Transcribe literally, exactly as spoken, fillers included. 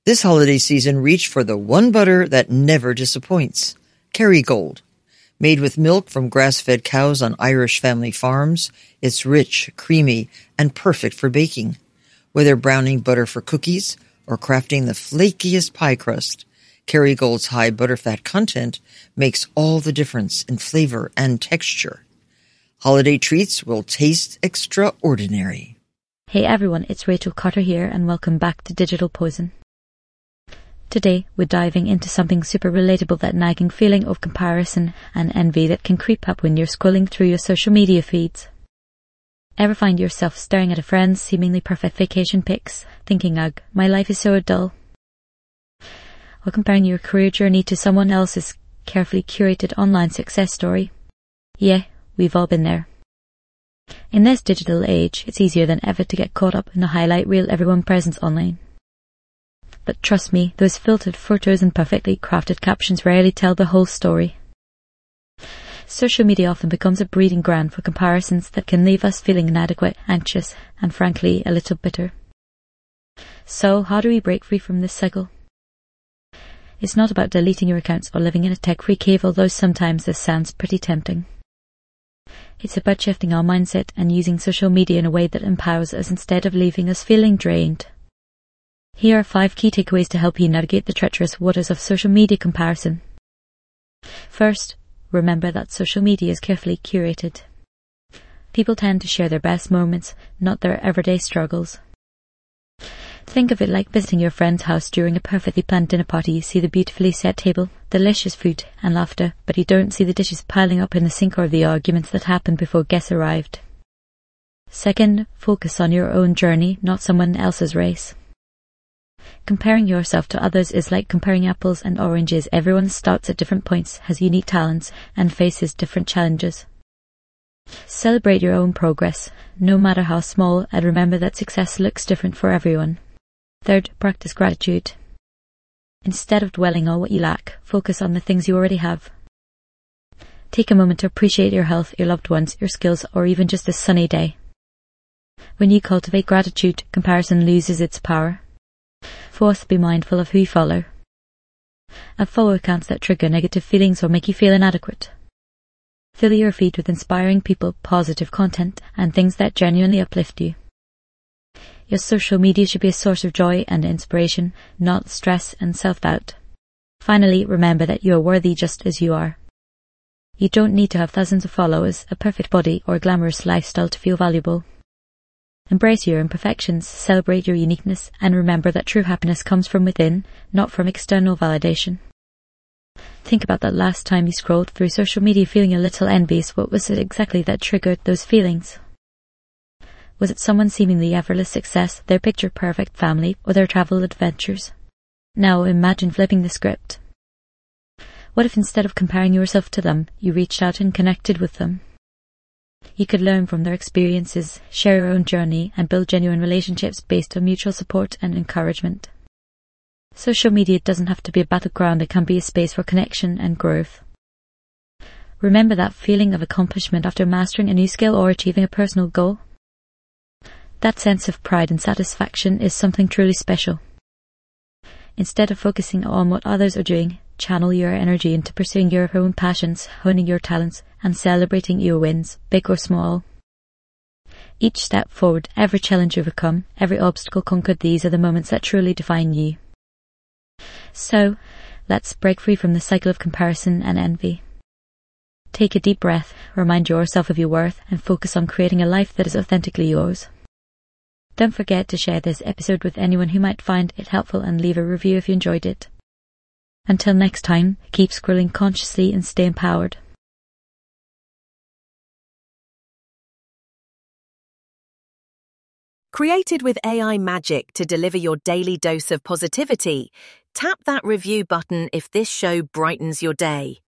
This holiday season, reach for the one butter that never disappoints. Kerrygold. Made with milk from grass-fed cows on Irish family farms, it's rich, creamy, and perfect for baking. Whether browning butter for cookies or crafting the flakiest pie crust, Kerrygold's high butterfat content makes all the difference in flavor and texture. Holiday treats will taste extraordinary. Hey everyone, it's Rachel Cotter here and welcome back to Digital Poison. Today we're diving into something super relatable, that nagging feeling of comparison and envy that can creep up when you're scrolling through your social media feeds. Ever find yourself staring at a friend's seemingly perfect vacation pics, thinking, ugh, my life is so dull? Or comparing your career journey to someone else's carefully curated online success story? Yeah, we've all been there. In this digital age, it's easier than ever to get caught up in the highlight reel everyone presents online. But trust me, those filtered photos and perfectly crafted captions rarely tell the whole story. Social media often becomes a breeding ground for comparisons that can leave us feeling inadequate, anxious, and frankly, a little bitter. So, how do we break free from this cycle? It's not about deleting your accounts or living in a tech-free cave, although sometimes this sounds pretty tempting. It's about shifting our mindset and using social media in a way that empowers us instead of leaving us feeling drained. Here are five key takeaways to help you navigate the treacherous waters of social media comparison. First, remember that social media is carefully curated. People tend to share their best moments, not their everyday struggles. Think of it like visiting your friend's house during a perfectly planned dinner party. You see the beautifully set table, delicious food and laughter, but you don't see the dishes piling up in the sink or the arguments that happened before guests arrived. Second, focus on your own journey, not someone else's race. Comparing yourself to others is like comparing apples and oranges. Everyone starts at different points, has unique talents, and faces different challenges. Celebrate your own progress, no matter how small, and remember that success looks different for everyone. Third, practice gratitude. Instead of dwelling on what you lack, focus on the things you already have. Take a moment to appreciate your health, your loved ones, your skills, or even just a sunny day. When you cultivate gratitude, comparison loses its power. Fourth, be mindful of who you follow. Unfollow accounts that trigger negative feelings or make you feel inadequate. Fill your feed with inspiring people, positive content, and things that genuinely uplift you. Your social media should be a source of joy and inspiration, not stress and self-doubt. Finally, remember that you are worthy just as you are. You don't need to have thousands of followers, a perfect body, or a glamorous lifestyle to feel valuable. Embrace your imperfections, celebrate your uniqueness, and remember that true happiness comes from within, not from external validation. Think about that last time you scrolled through social media feeling a little envious. What was it exactly that triggered those feelings? Was it someone's seemingly effortless success, their picture-perfect family, or their travel adventures? Now imagine flipping the script. What if instead of comparing yourself to them, you reached out and connected with them? You could learn from their experiences, share your own journey, and build genuine relationships based on mutual support and encouragement. Social media doesn't have to be a battleground, it can be a space for connection and growth. Remember that feeling of accomplishment after mastering a new skill or achieving a personal goal? That sense of pride and satisfaction is something truly special. Instead of focusing on what others are doing, channel your energy into pursuing your own passions, honing your talents, and celebrating your wins, big or small. Each step forward, every challenge overcome, every obstacle conquered, these are the moments that truly define you. So, let's break free from the cycle of comparison and envy. Take a deep breath, remind yourself of your worth, and focus on creating a life that is authentically yours. Don't forget to share this episode with anyone who might find it helpful and leave a review if you enjoyed it. Until next time, keep scrolling consciously and stay empowered. Created with A I magic to deliver your daily dose of positivity, tap that review button if this show brightens your day.